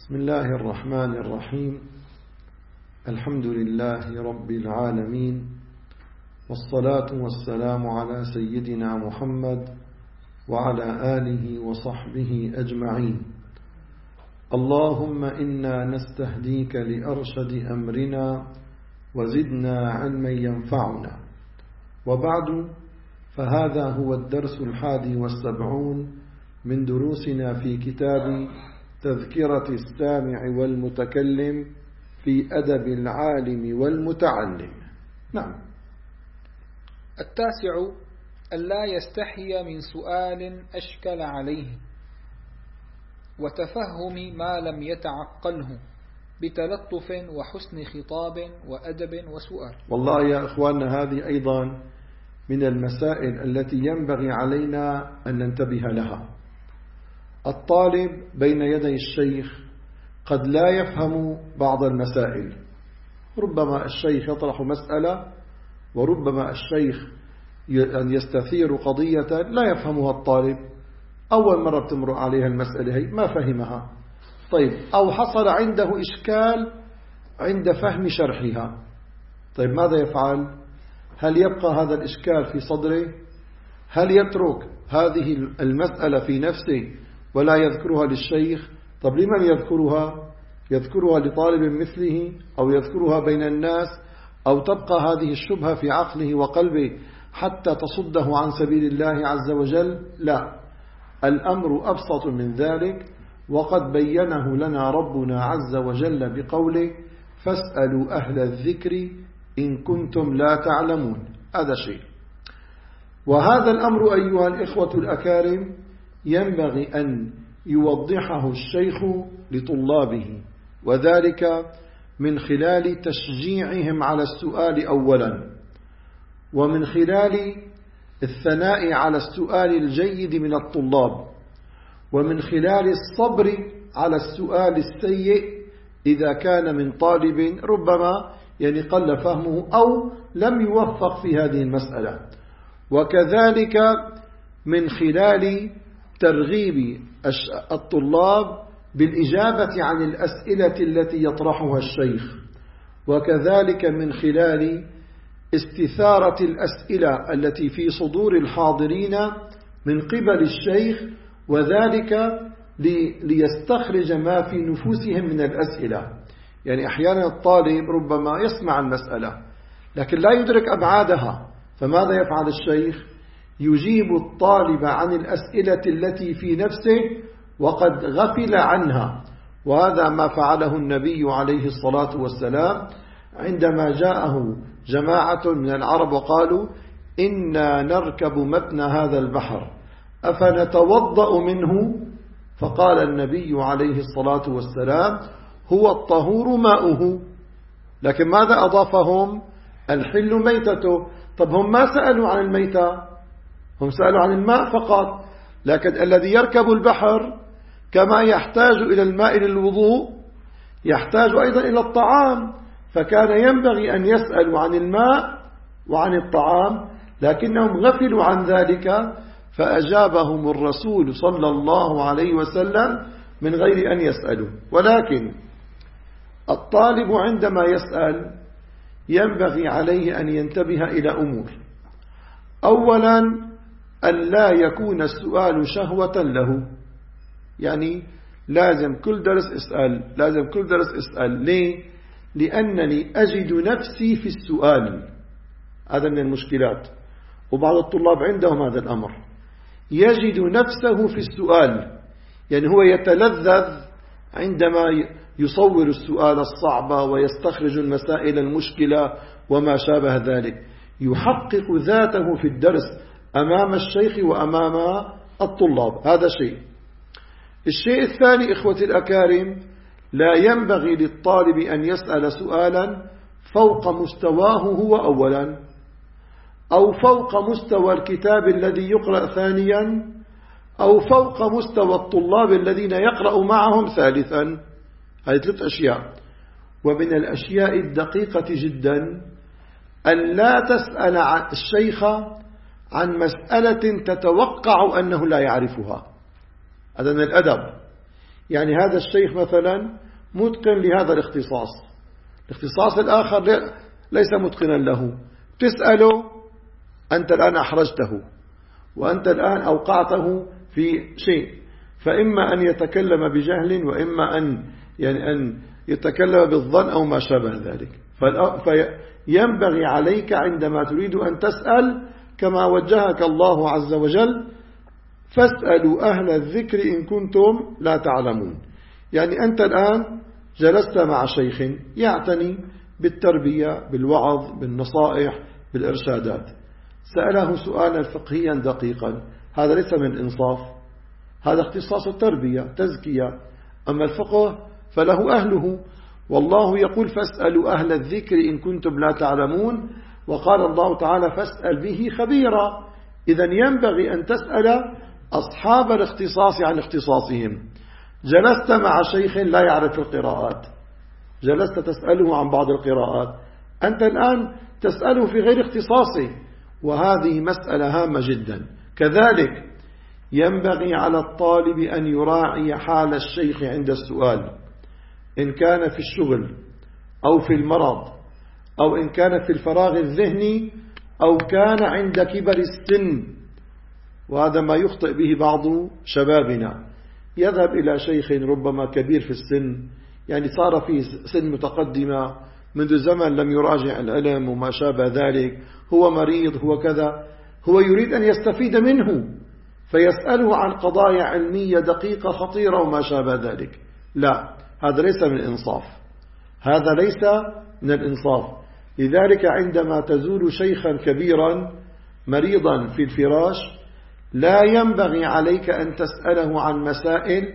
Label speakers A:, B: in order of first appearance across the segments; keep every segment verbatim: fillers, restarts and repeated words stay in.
A: بسم الله الرحمن الرحيم. الحمد لله رب العالمين، والصلاة والسلام على سيدنا محمد وعلى آله وصحبه أجمعين. اللهم إنا نستهديك لأرشد أمرنا وزدنا علما ينفعنا. وبعد، فهذا هو الدرس الحادي والسبعون من دروسنا في كتاب تذكرة السامع والمتكلم في أدب العالم والمتعلم. نعم.
B: التاسع: ألا يستحي من سؤال أشكل عليه وتفهم ما لم يتعقله بتلطف وحسن خطاب وأدب وسؤال.
A: والله يا إخواننا، هذه أيضا من المسائل التي ينبغي علينا أن ننتبه لها. الطالب بين يدي الشيخ قد لا يفهم بعض المسائل، ربما الشيخ يطرح مسألة وربما الشيخ يستثير قضية لا يفهمها الطالب، أول مرة بتمر عليها المسألة هي ما فهمها. طيب، أو حصل عنده إشكال عند فهم شرحها. طيب، ماذا يفعل؟ هل يبقى هذا الإشكال في صدره؟ هل يترك هذه المسألة في نفسه ولا يذكرها للشيخ؟ طب لمن يذكرها؟ يذكرها لطالب مثله أو يذكرها بين الناس، أو تبقى هذه الشبهة في عقله وقلبه حتى تصده عن سبيل الله عز وجل؟ لا، الأمر أبسط من ذلك، وقد بينه لنا ربنا عز وجل بقوله: فاسألوا أهل الذكر إن كنتم لا تعلمون. هذا شيء. وهذا الأمر أيها الإخوة الأكارم ينبغي أن يوضحه الشيخ لطلابه، وذلك من خلال تشجيعهم على السؤال أولا، ومن خلال الثناء على السؤال الجيد من الطلاب، ومن خلال الصبر على السؤال السيء إذا كان من طالب ربما يعني قل فهمه أو لم يوفق في هذه المسألة، وكذلك من خلال ترغيب الطلاب بالإجابة عن الأسئلة التي يطرحها الشيخ، وكذلك من خلال استثارة الأسئلة التي في صدور الحاضرين من قبل الشيخ، وذلك ليستخرج ما في نفوسهم من الأسئلة. يعني أحيانا الطالب ربما يسمع المسألة لكن لا يدرك أبعادها، فماذا يفعل الشيخ؟ يجيب الطالب عن الأسئلة التي في نفسه وقد غفل عنها. وهذا ما فعله النبي عليه الصلاة والسلام عندما جاءه جماعة من العرب وقالوا: إنا نركب متن هذا البحر أفنتوضأ منه؟ فقال النبي عليه الصلاة والسلام: هو الطهور ماؤه. لكن ماذا أضافهم؟ الحل ميتته. طب هم ما سألوا عن الميتة، هم سألوا عن الماء فقط. لكن الذي يركب البحر كما يحتاج إلى الماء للوضوء يحتاج أيضا إلى الطعام، فكان ينبغي أن يسألوا عن الماء وعن الطعام، لكنهم غفلوا عن ذلك، فأجابهم الرسول صلى الله عليه وسلم من غير أن يسألوا. ولكن الطالب عندما يسأل ينبغي عليه أن ينتبه إلى أمور. أولا، أن لا يكون السؤال شهوة له، يعني لازم كل درس اسأل، لازم كل درس اسأل. ليه؟ لأنني أجد نفسي في السؤال. هذا من المشكلات، وبعض الطلاب عندهم هذا الأمر، يجد نفسه في السؤال، يعني هو يتلذذ عندما يصور السؤال الصعب ويستخرج المسائل المشكلة وما شابه ذلك، يحقق ذاته في الدرس أمام الشيخ وأمام الطلاب. هذا شيء. الشيء الثاني إخوتي الأكارم، لا ينبغي للطالب أن يسأل سؤالا فوق مستواه هو أولا، أو فوق مستوى الكتاب الذي يقرأ ثانيا، أو فوق مستوى الطلاب الذين يقرأ معهم ثالثا. هذه ثلاث أشياء. ومن الأشياء الدقيقة جدا أن لا تسأل عن الشيخ عن مسألة تتوقع أنه لا يعرفها. هذا من الأدب. يعني هذا الشيخ مثلا متقن لهذا الاختصاص، الاختصاص الآخر ليس متقنا له، تسأله أنت الآن أحرجته وأنت الآن أوقعته في شيء، فإما أن يتكلم بجهل وإما أن يعني أن يتكلم بالظن أو ما شابه ذلك. فينبغي عليك عندما تريد أن تسأل كما وجهك الله عز وجل: فاسألوا أهل الذكر إن كنتم لا تعلمون. يعني أنت الآن جلست مع شيخ يعتني بالتربية، بالوعظ، بالنصائح، بالإرشادات، سأله سؤالا فقهيا دقيقا، هذا ليس من إنصاف، هذا اختصاص التربية تزكية. أما الفقه فله أهله، والله يقول: فاسألوا أهل الذكر إن كنتم لا تعلمون، وقال الله تعالى: فاسأل به خبيرا. إذن ينبغي أن تسأل أصحاب الاختصاص عن اختصاصهم. جلست مع شيخ لا يعرف القراءات، جلست تسأله عن بعض القراءات، أنت الآن تسأله في غير اختصاصه، وهذه مسألة هامة جدا. كذلك ينبغي على الطالب أن يراعي حال الشيخ عند السؤال، إن كان في الشغل أو في المرض أو إن كان في الفراغ الذهني أو كان عند كبر السن. وهذا ما يخطئ به بعض شبابنا، يذهب إلى شيخ ربما كبير في السن، يعني صار في سن متقدمة، منذ زمن لم يراجع العلم وما شابه ذلك، هو مريض، هو كذا، هو يريد أن يستفيد منه فيسأله عن قضايا علمية دقيقة خطيرة وما شابه ذلك. لا، هذا ليس من الإنصاف، هذا ليس من الإنصاف. لذلك عندما تزور شيخا كبيرا مريضا في الفراش لا ينبغي عليك أن تسأله عن مسائل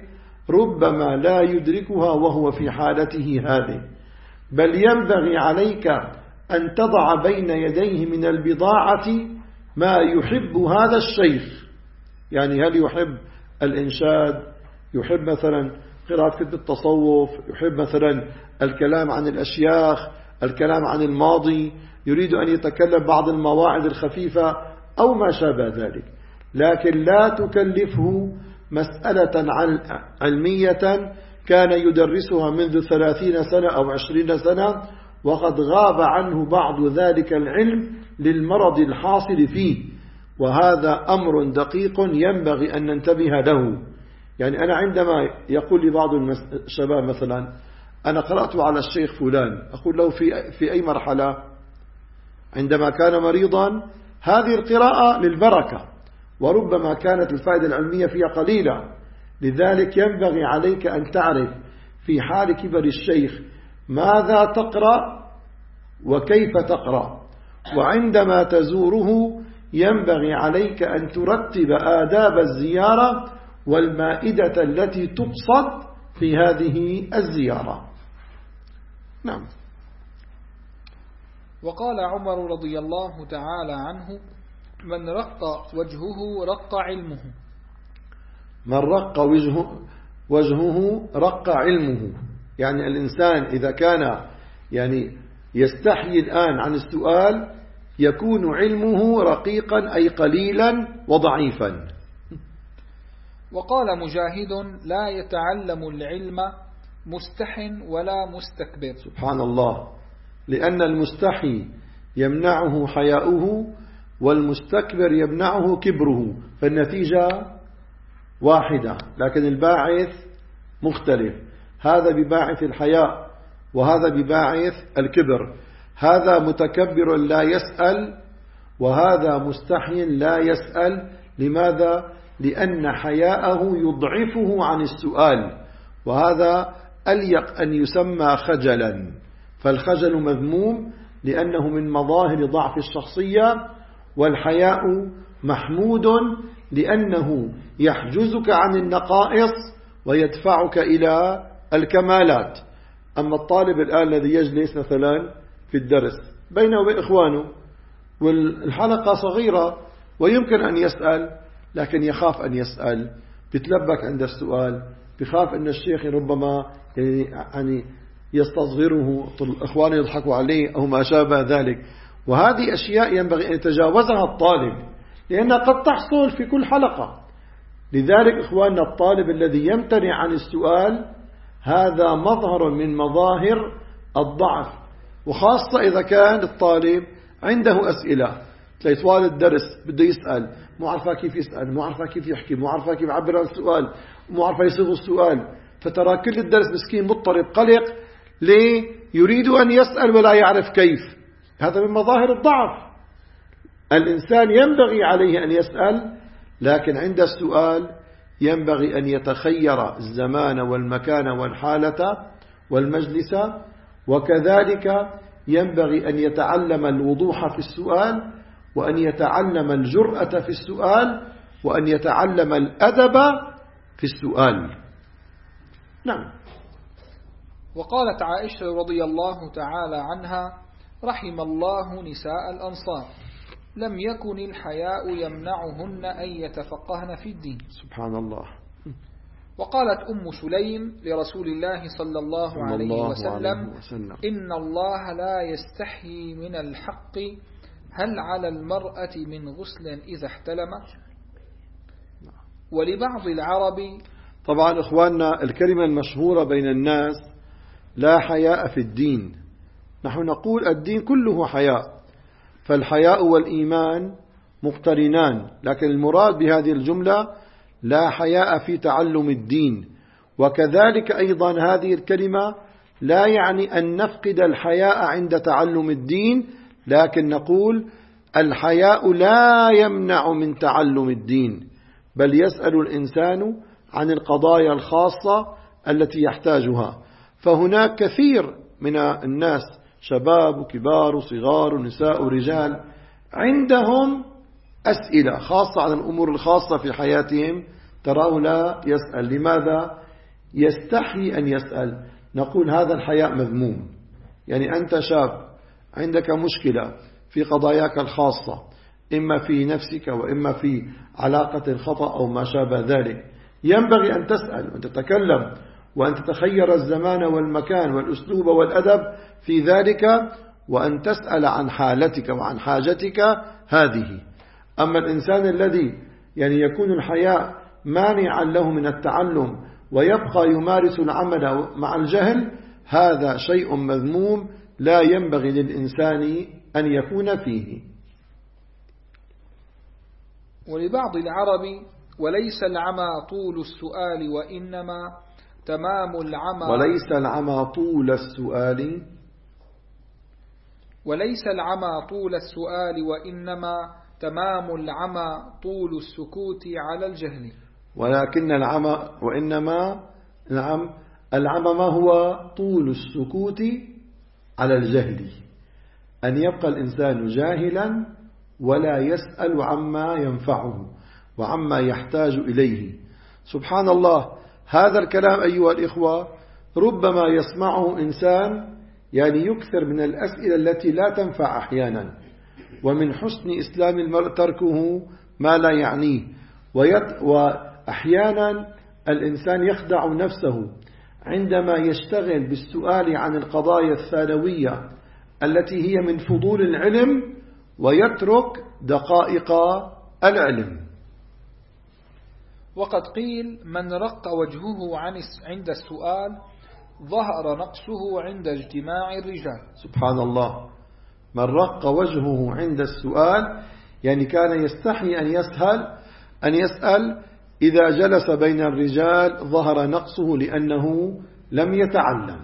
A: ربما لا يدركها وهو في حالته هذه، بل ينبغي عليك أن تضع بين يديه من البضاعة ما يحب هذا الشيخ. يعني هل يحب الإنشاد، يحب مثلا قراءة كتب التصوف، يحب مثلا الكلام عن الأشياخ، الكلام عن الماضي، يريد أن يتكلم بعض المواعظ الخفيفة أو ما شابه ذلك. لكن لا تكلفه مسألة علمية كان يدرسها منذ ثلاثين سنة أو عشرين سنة وقد غاب عنه بعض ذلك العلم للمرض الحاصل فيه، وهذا أمر دقيق ينبغي أن ننتبه له. يعني أنا عندما يقول لي بعض الشباب مثلا: أنا قرأت على الشيخ فلان، أقول له في, في أي مرحلة؟ عندما كان مريضا هذه القراءة للبركة، وربما كانت الفائدة العلمية فيها قليلة. لذلك ينبغي عليك أن تعرف في حال كبر الشيخ ماذا تقرأ وكيف تقرأ، وعندما تزوره ينبغي عليك أن ترتب آداب الزيارة والمائدة التي تقصد في هذه الزيارة. نعم.
B: وقال عمر رضي الله تعالى عنه: من رق وجهه رق علمه.
A: من رق وجهه, وجهه رق علمه، يعني الإنسان إذا كان يعني يستحيي الآن عن السؤال يكون علمه رقيقا أي قليلا وضعيفا.
B: وقال مجاهد: لا يتعلم العلم مستح ولا مستكبر.
A: سبحان الله، لأن المستحي يمنعه حياؤه والمستكبر يمنعه كبره، فالنتيجة واحدة، لكن الباعث مختلف، هذا بباعث الحياء وهذا بباعث الكبر، هذا متكبر لا يسأل وهذا مستحي لا يسأل. لماذا؟ لأن حياءه يضعفه عن السؤال، وهذا أليق أن يسمى خجلا، فالخجل مذموم لأنه من مظاهر ضعف الشخصية، والحياء محمود لأنه يحجزك عن النقائص ويدفعك إلى الكمالات. أما الطالب الآن الذي يجلس مثلا في الدرس بينه وبين إخوانه والحلقة صغيرة ويمكن أن يسأل، لكن يخاف أن يسأل، بتلبك عند السؤال، بخاف أن الشيخ ربما يعني يستصغره، إخوانه يضحكوا عليه أو ما شابه ذلك. وهذه أشياء ينبغي أن يتجاوزها الطالب، لأنها قد تحصل في كل حلقة. لذلك إخواننا الطالب الذي يمتنع عن السؤال هذا مظهر من مظاهر الضعف، وخاصة إذا كان الطالب عنده أسئلة. تلاقي طوال الدرس بده يسأل، مو عارفة كيف يسأل، مو عارفة كيف يحكي، مو عارفة كيف يعبر عن السؤال، مو عارفة يصيغ السؤال، فترى كل الدرس مسكين مضطرب قلق. ليه؟ يريد أن يسأل ولا يعرف كيف. هذا من مظاهر الضعف. الإنسان ينبغي عليه أن يسأل، لكن عند السؤال ينبغي أن يتخير الزمان والمكان والحالة والمجلس، وكذلك ينبغي أن يتعلم الوضوح في السؤال، وأن يتعلم الجرأة في السؤال، وأن يتعلم الأدب في السؤال. نعم.
B: وقالت عائشة رضي الله تعالى عنها: رحم الله نساء الأنصار، لم يكن الحياء يمنعهن أن يتفقهن في الدين.
A: سبحان الله.
B: وقالت أم سليم لرسول الله صلى الله, صلى عليه, الله وسلم عليه وسلم: إن الله لا يستحيي من الحق، هل على المرأة من غسل إذا احتلمت؟ ولبعض العرب،
A: طبعا إخواننا الكلمة المشهورة بين الناس لا حياء في الدين، نحن نقول الدين كله حياء، فالحياء والإيمان مقترنان، لكن المراد بهذه الجملة لا حياء في تعلم الدين. وكذلك أيضا هذه الكلمة لا يعني أن نفقد الحياء عند تعلم الدين، لكن نقول الحياء لا يمنع من تعلم الدين، بل يسأل الإنسان عن القضايا الخاصة التي يحتاجها. فهناك كثير من الناس، شباب وكبار وصغار ونساء ورجال، عندهم أسئلة خاصة عن الأمور الخاصة في حياتهم، تراه لا يسأل. لماذا؟ يستحي أن يسأل. نقول هذا الحياء مذموم. يعني أنت شاب عندك مشكلة في قضاياك الخاصة، إما في نفسك وإما في علاقة الخطأ أو ما شابه ذلك، ينبغي أن تسأل وأن تتكلم وأن تتخير الزمان والمكان والأسلوب والأدب في ذلك، وأن تسأل عن حالتك وعن حاجتك هذه. أما الإنسان الذي يعني يكون الحياء مانعا له من التعلم ويبقى يمارس العمل مع الجهل، هذا شيء مذموم لا ينبغي للإنسان أن يكون فيه.
B: ولبعض العرب: وليس العمى طول السؤال وإنما تمام العمى
A: وليس العمى طول السؤال
B: وليس العمى طول السؤال وإنما تمام العمى طول السكوت على الجهل.
A: ولكن العمى وإنما نعم العمى ما هو؟ طول السكوت على الجهل، أن يبقى الإنسان جاهلا ولا يسأل عما ينفعه وعما يحتاج إليه. سبحان الله، هذا الكلام أيها الإخوة ربما يسمعه إنسان يعني يكثر من الأسئلة التي لا تنفع أحيانا، ومن حسن إسلام المرء تركه ما لا يعنيه. وأحيانا الإنسان يخدع نفسه عندما يشتغل بالسؤال عن القضايا الثانوية التي هي من فضول العلم، ويترك دقائق العلم.
B: وقد قيل: من رق وجهه عند السؤال ظهر نقصه عند اجتماع الرجال.
A: سبحان الله، من رق وجهه عند السؤال يعني كان يستحي أن يسهل أن يسأل، إذا جلس بين الرجال ظهر نقصه لأنه لم يتعلم.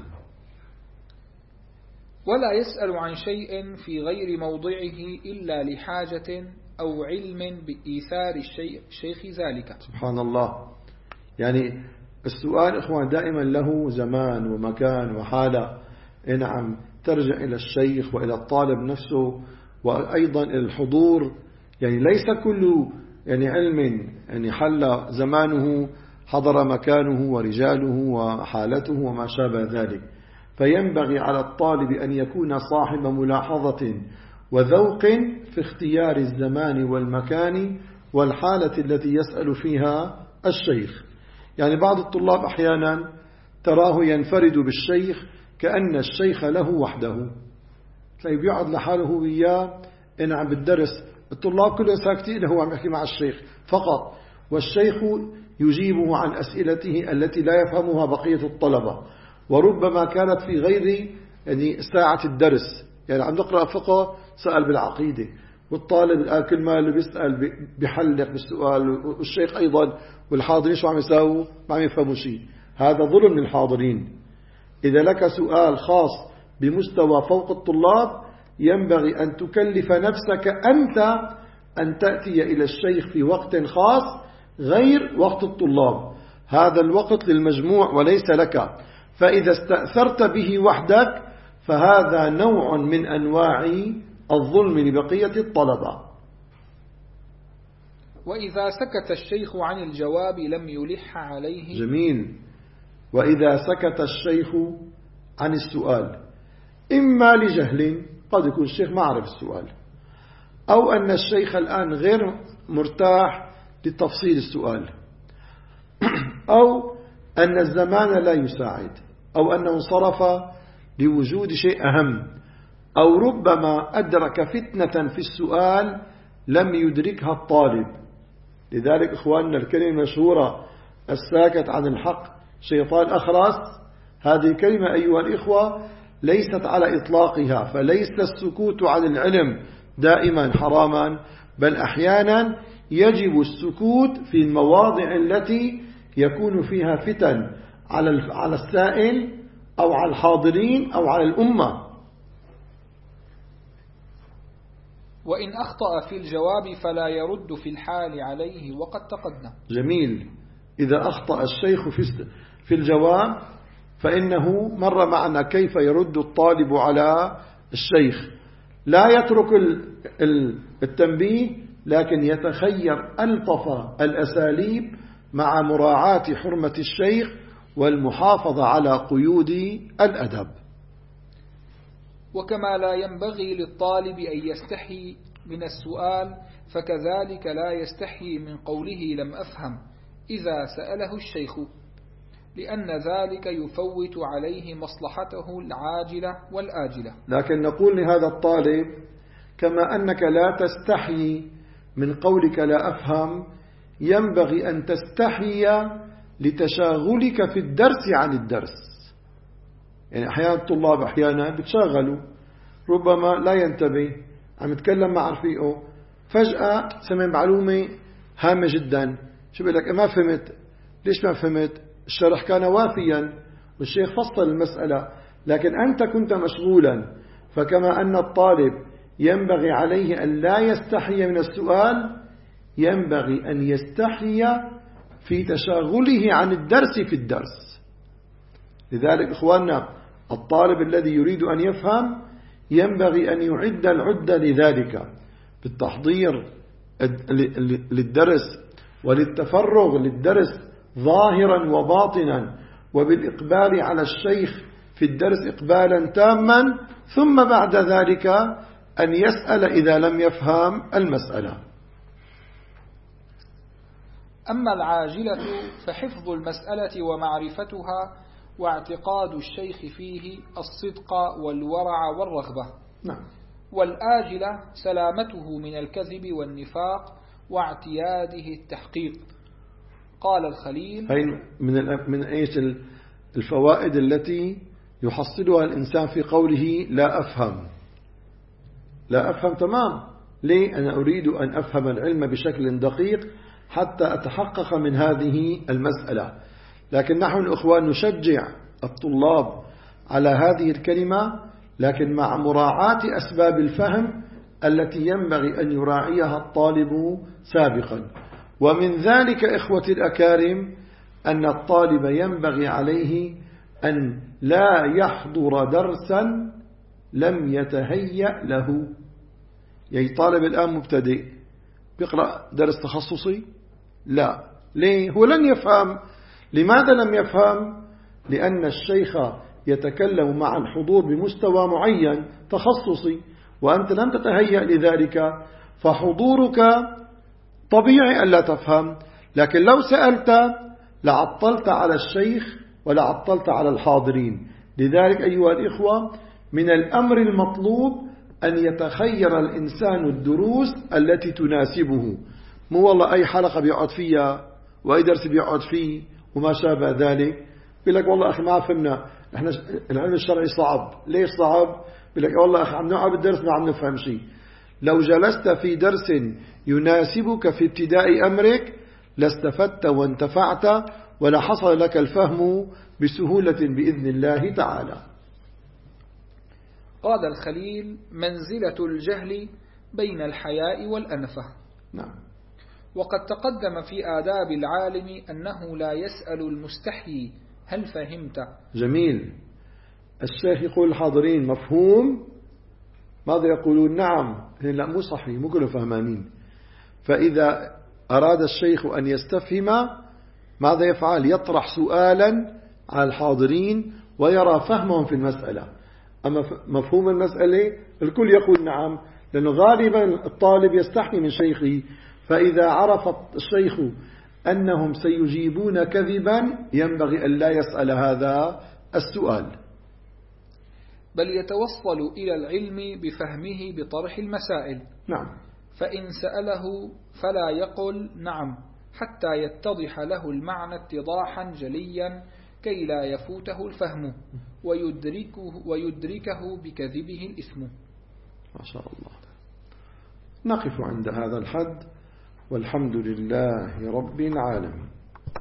B: ولا يسأل عن شيء في غير موضعه إلا لحاجة أو علم بإيثار الشيخ ذلك.
A: سبحان الله، يعني السؤال إخوان دائما له زمان ومكان وحالة. نعم، ترجع إلى الشيخ وإلى الطالب نفسه، وأيضا الحضور. يعني ليس كل يعني علم يعني حل زمانه حضر مكانه ورجاله وحالته وما شابه ذلك. فينبغي على الطالب أن يكون صاحب ملاحظة وذوق في اختيار الزمان والمكان والحالة التي يسأل فيها الشيخ. يعني بعض الطلاب أحيانا تراه ينفرد بالشيخ كأن الشيخ له وحده، تلاقيه بيقعد لحاله وياه نعم بالدرس، الطلاب كلهم ساكتين، هو عم يحكي مع الشيخ فقط، والشيخ يجيبه عن أسئلته التي لا يفهمها بقية الطلبة، وربما كانت في غير يعني ساعة الدرس. يعني عم نقرأ فقه سأل بالعقيدة، والطالب كل ما اللي بيسأل بيحلق بالسؤال، والشيخ أيضا، والحاضرين شو عم يساووا؟ ما عم يفهموا شيء. هذا ظلم للحاضرين. إذا لك سؤال خاص بمستوى فوق الطلاب ينبغي أن تكلف نفسك أنت أن تأتي إلى الشيخ في وقت خاص غير وقت الطلاب. هذا الوقت للمجموع وليس لك. فإذا استأثرت به وحدك فهذا نوع من أنواع الظلم لبقية الطلبة.
B: وإذا سكت الشيخ عن الجواب لم يلح عليه.
A: جميل. وإذا سكت الشيخ عن السؤال إما لجهل، قد يكون الشيخ ما عرف السؤال، أو أن الشيخ الآن غير مرتاح لتفصيل السؤال، أو أن الزمان لا يساعد، أو أنه انصرف لوجود شيء أهم، أو ربما أدرك فتنة في السؤال لم يدركها الطالب. لذلك إخواننا الكلمة المشهورة الساكت عن الحق شيطان أخرس، هذه كلمة أيها الإخوة ليست على إطلاقها. فليس السكوت عن العلم دائما حراما، بل أحيانا يجب السكوت في المواضع التي يكون فيها فتن على السائل أو على الحاضرين أو على الأمة.
B: وإن أخطأ في الجواب فلا يرد في الحال عليه وقد تقدم.
A: جميل. إذا أخطأ الشيخ في الجواب فإنه مر معنا كيف يرد الطالب على الشيخ. لا يترك التنبيه، لكن يتخير ألطف الأساليب مع مراعاة حرمة الشيخ والمحافظة على قيود الأدب.
B: وكما لا ينبغي للطالب أن يستحي من السؤال، فكذلك لا يستحي من قوله لم أفهم إذا سأله الشيخ، لأن ذلك يفوت عليه مصلحته العاجلة والآجلة.
A: لكن نقول لهذا الطالب كما أنك لا تستحي من قولك لا أفهم، ينبغي أن تستحي لتشاغلك في الدرس عن الدرس. يعني أحيانا الطلاب أحيانا بتشاغلوا، ربما لا ينتبه، عم يتكلم مع رفيقه، فجأة سمع معلومة هامة جدا، شو بيقول لك ما فهمت. ليش ما فهمت؟ الشرح كان وافيا والشيخ فصل المسألة، لكن أنت كنت مشغولا. فكما أن الطالب ينبغي عليه أن لا يستحي من السؤال، ينبغي أن يستحي في تشاغله عن الدرس في الدرس. لذلك إخواننا الطالب الذي يريد أن يفهم ينبغي أن يعد العدة لذلك، بالتحضير للدرس وللتفرغ للدرس ظاهرا وباطنا، وبالإقبال على الشيخ في الدرس إقبالا تاما، ثم بعد ذلك أن يسأل إذا لم يفهم المسألة.
B: أما العاجلة فحفظ المسألة ومعرفتها واعتقاد الشيخ فيه الصدق والورع والرغبة.
A: نعم.
B: والآجلة سلامته من الكذب والنفاق واعتياده التحقيق. قال الخليل:
A: هي من من ايش الفوائد التي يحصلها الإنسان في قوله لا أفهم. لا أفهم تمام. ليه؟ أنا أريد أن أفهم العلم بشكل دقيق حتى أتحقق من هذه المسألة. لكن نحن الأخوان نشجع الطلاب على هذه الكلمة، لكن مع مراعاة أسباب الفهم التي ينبغي أن يراعيها الطالب سابقا. ومن ذلك إخوتي الأكارم أن الطالب ينبغي عليه أن لا يحضر درسا لم يتهيأ له. يعني طالب الآن مبتدئ بيقرأ درس تخصصي؟ لا. ليه؟ هو لن يفهم. لماذا لم يفهم؟ لأن الشيخ يتكلم مع الحضور بمستوى معين تخصصي، وأنت لم تتهيأ لذلك، فحضورك طبيعي ألا تفهم. لكن لو سألت لعطلت على الشيخ ولعطلت على الحاضرين. لذلك أيها الإخوة من الأمر المطلوب أن يتخير الإنسان الدروس التي تناسبه، مو والله أي حلقة بيقعد فيها وأي درس بيقعد فيه وما شابه ذلك. بيقول لك والله أخي ما فهمنا، إحنا العلم الشرعي صعب. ليش صعب؟ بيقول لك والله أخي عم نقعد بالدرس ما عم نفهم شيء. لو جلست في درس يناسبك في ابتداء أمرك لاستفدت وانتفعت ولحصل لك الفهم بسهولة بإذن الله تعالى.
B: قال الخليل: منزلة الجهل بين الحياء والأنفة.
A: نعم.
B: وقد تقدم في آداب العالم أنه لا يسأل المستحيي هل فهمت.
A: جميل. الشيخ يقول الحاضرين مفهوم؟ ماذا يقولون؟ نعم. لا مو صحيح، مو كلهم فهمانين. فإذا أراد الشيخ أن يستفهم ماذا يفعل؟ يطرح سؤالا على الحاضرين ويرى فهمهم في المسألة. أما مفهوم المسألة الكل يقول نعم، لأنه غالبا الطالب يستحي من شيخه، فإذا عرف الشيخ أنهم سيجيبون كذبا ينبغي أن لا يسأل هذا السؤال،
B: بل يتوصل إلى العلم بفهمه بطرح المسائل.
A: نعم.
B: فإن سأله فلا يقل نعم حتى يتضح له المعنى اتضاحا جليا كي لا يفوته الفهم ويدركه, ويدركه بكذبه الإثم.
A: ما شاء الله. نقف عند هذا الحد، والحمد لله رب العالمين.